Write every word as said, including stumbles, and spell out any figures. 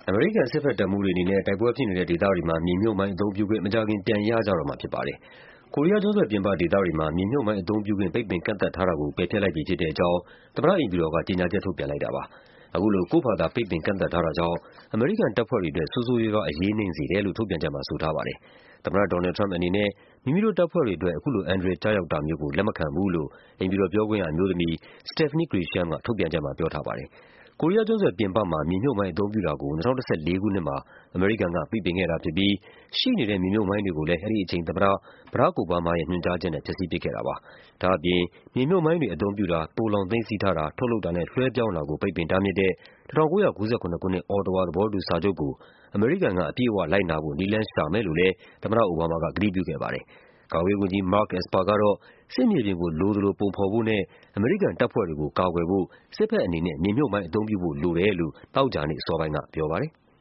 အမေရိကန်စစ်ဘက်တပ်မှူးတွေအနေနဲ့တိုက်ပွဲဖြစ်နေတဲ့ဒေသတွေမှာမြေမြုပ်မိုင်းအသုံးပြုခွင့်မကြာခင်ပြန်ရကြတော့မှာဖြစ်ပါတယ်။ကိုရီးယားကျွန်းဆွယ်ပြင်ပဒေသတွေမှာမြေမြုပ်မိုင်းအသုံးပြုခွင့်ပိတ်ပင်ကန့်သတ်ထားတာကိုပယ်ဖျက်လိုက်ပြီဖြစ်တဲ့အကြောင်းသမ္မတအိမ်ဖြူတော်ကကြေညာချက်ထုတ်ပြန်လိုက်တာပါ။အခုလိုကိုယ့်ဖာသာပိတ်ပင်ကန့်သတ်ထားတာကြောင့်အမေရိကန်တပ်ဖွဲ့တွေအတွက်ဆိုးဆိုးရွားရွားအရေးနိမ့်စေတယ်လို့ထုတ်ပြန်ချက်မှာဆိုထားပါတယ်။သမ္မတဒေါ်နယ်လ်ဒ် ထရမ့်ပ်အနေနဲ့မိမိတို့တပ်ဖွဲ့တွေအတွက်အခုလိုအန္တရာယ်ကျရောက်တာမျိုးကိုလက်မခံဘူးလို့အိမ်ဖြူတော်ပြောခွင့်ရအမျိုးသမီး Stephanie Grisham ကထုတ်ပြန်ချက်မှာပြောထားပါတယ်။ကိုရီးယားကျွန်းဆွယ်ပြင်ပမှာမြေမြုပ်မိုင်းအသုံးပြုတာကို၂၀၁၄ခုနှစ်မှာအမေရိကန်ကပိတ်ပင်ခဲ့တာဖြစ်ပြီးရှိနေတဲ့မြေမြုပ်မိုင်းတွေကိုလည်းအဲဒီအချိန်သမ္မတ ဘရာ့ခ် အိုဘားမားရဲ့ညွှန်ကြားချက်နဲ့ဖျက်ဆီးပစ်ခဲ့တာပါ။ဒါ့အပြင်မြေမြုပ်မိုင်းတွေအသုံးပြုတာ၊သိုလှောင်သိမ်းဆည်းထားတာ၊ထုတ်လုပ်တာနဲ့လွှဲပြောင်းတာကိုပိတ်ပင်တားမြစ်တဲ့၁၉၉၇ ခုနှစ် Ottawa သဘောတူစာချုပ်ကိုအမေရိကန်ကအပြည့်အဝလိုက်နာဖို့နည်းလမ်းရှာမယ်လို့လည်းသမ္မတအိုဘားမားကကတိပြုခဲ့ပါတယ်။ကာကွယ်ရေးဝန်ကြီး Mark Esper ကတော့စစ်မြေပြင်ကိုလိုသလိုပုံဖော်ဖို့နဲ့အမေရိကန်တပ်ဖွဲ့တွေကိုကာကွယ်ဖို့စစ်ဘက်အနေနဲ့မြေမြုပ်မိုင်းအသုံးပြုဖို့လိုတယ်လို့သောကြာနေ့အစောပိုင်းကပြောပါတယ်။